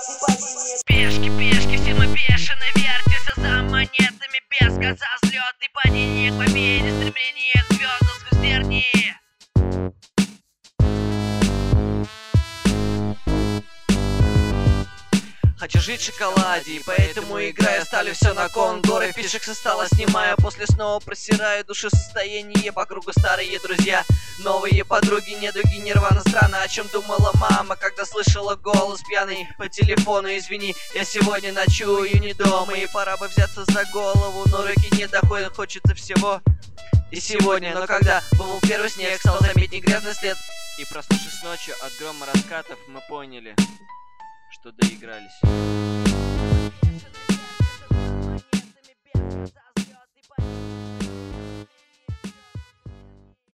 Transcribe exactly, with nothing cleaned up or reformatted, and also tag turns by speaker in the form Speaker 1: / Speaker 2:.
Speaker 1: Пешки, пешки, все мы бешено вертимся за монетами без конца. Взлет и падение к победе, стремление к звездам сквозь тернии. Хочу жить в шоколаде, и поэтому играю, ставлю все на кон. Горы фишек со стола снимаю, после снова просираю души состояние. По кругу старые друзья, новые подруги, недруги, нирвана. Странно, о чем думала мама, когда слышала голос пьяный по телефону. Извини, я сегодня ночую не дома, и пора бы взяться за голову, но руки не доходят, хочется всего. И сегодня, но когда был первый снег, стал заметней грязный след.
Speaker 2: И проснувшись ночью от грома раскатов, мы поняли, что доигрались.